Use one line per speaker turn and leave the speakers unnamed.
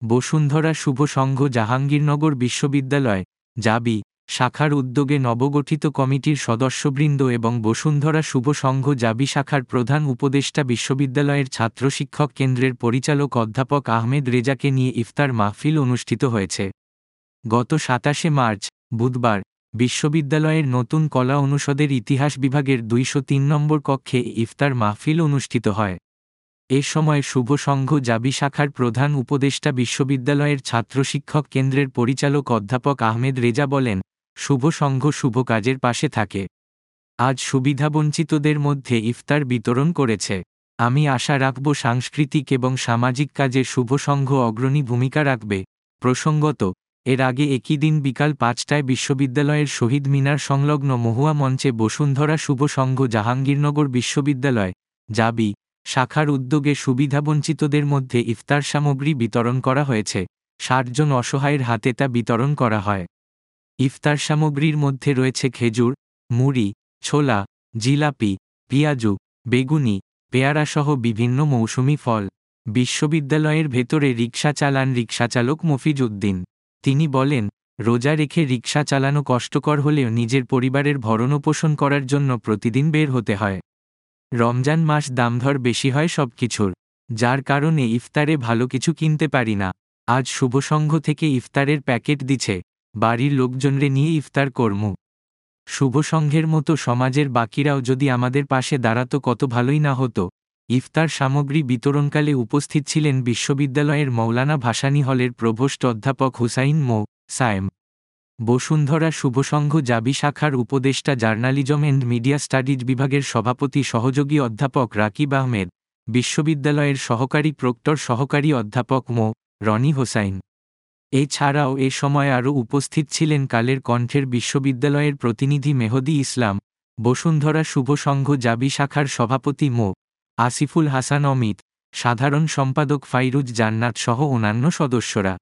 বসুন্ধরা শুভ সংঘ জাহাঙ্গীরনগর বিশ্ববিদ্যালয় জাবি শাখার উদ্যোগে নবগঠিত কমিটির সদস্যবৃন্দ এবং বসুন্ধরা শুভ সংঘ জাবি শাখার প্রধান উপদেষ্টা বিশ্ববিদ্যালয়ের ছাত্র শিক্ষক কেন্দ্রের পরিচালক অধ্যাপক আহমেদ রেজাকে নিয়ে ইফতার মাহফিল অনুষ্ঠিত হয়েছে। গত ২৭শে মার্চ বুধবার বিশ্ববিদ্যালয়ের নতুন কলা অনুষদের ইতিহাস বিভাগের ২০৩ নম্বর কক্ষে ইফতার মাহফিল অনুষ্ঠিত হয়। এ সময় শুভ সংঘ জাবি শাখার প্রধান উপদেষ্টা বিশ্ববিদ্যালয়ের ছাত্র শিক্ষক কেন্দ্রের পরিচালক অধ্যাপক আহমেদ রেজা বলেন, শুভ সংঘ শুভ কাজের পাশে থাকে। আজ সুবিধাবঞ্চিতদের মধ্যে ইফতার বিতরণ করেছে। আমি আশা রাখব সাংস্কৃতিক এবং সামাজিক কাজে শুভ সংঘ অগ্রণী ভূমিকা রাখবে। প্রসঙ্গত, এর আগে একই দিন বিকাল ৫টায় বিশ্ববিদ্যালয়ের শহীদ মিনার সংলগ্ন মহুয়া মঞ্চে বসুন্ধরা শুভ সংঘ জাহাঙ্গীরনগর বিশ্ববিদ্যালয় জাবি শাখার উদ্যোগে সুবিধাবঞ্চিতদের মধ্যে ইফতার সামগ্রী বিতরণ করা হয়েছে। ৬০ জন অসহায়ের হাতে তা বিতরণ করা হয়। ইফতার সামগ্রীর মধ্যে রয়েছে খেজুর, মুড়ি, ছোলা, জিলাপি, পিয়াজু, বেগুনি, পেয়ারাসহ বিভিন্ন মৌসুমি ফল। বিশ্ববিদ্যালয়ের ভেতরে রিকশা চালান রিকশাচালক মফিজ উদ্দিন। তিনি বলেন, রোজা রেখে রিকশা চালানো কষ্টকর হলেও নিজের পরিবারের ভরণপোষণ করার জন্য প্রতিদিন বের হতে হয়। রমজান মাস দামদর বেশি হয় সবকিছুর, যার কারণে ইফতারে ভালো কিছু কিনতে পারি না। আজ শুভ সংঘ থেকে ইফতারের প্যাকেট দিছে, বাড়ির লোকজনরে নিয়ে ইফতার করমু। শুভ সংঘের মতো সমাজের বাকিরাও যদি আমাদের পাশে দাঁড়াতো কত ভালোই না হতো। ইফতার সামগ্রী বিতরণকালে উপস্থিত ছিলেন বিশ্ববিদ্যালয়ের মৌলানা ভাসানী হলের প্রভোস্ট অধ্যাপক হুসাইন মো. সায়েম, বসুন্ধরা শুভ সংঘ জাবি শাখার উপদেষ্টা জার্নালিজম অ্যান্ড মিডিয়া স্টাডিজ বিভাগের সভাপতি সহযোগী অধ্যাপক রাকিব আহমেদ, বিশ্ববিদ্যালয়ের সহকারী প্রক্টর সহকারী অধ্যাপক মো. রনি হোসাইন। এছাড়াও এ সময় আরও উপস্থিত ছিলেন কালের কণ্ঠের বিশ্ববিদ্যালয়ের প্রতিনিধি মেহদী ইসলাম, বসুন্ধরা শুভ সংঘ জাবি শাখার সভাপতি মো. আসিফুল হাসান অমিত, সাধারণ সম্পাদক ফাইরুজ জান্নাত সহ অন্যান্য সদস্যরা।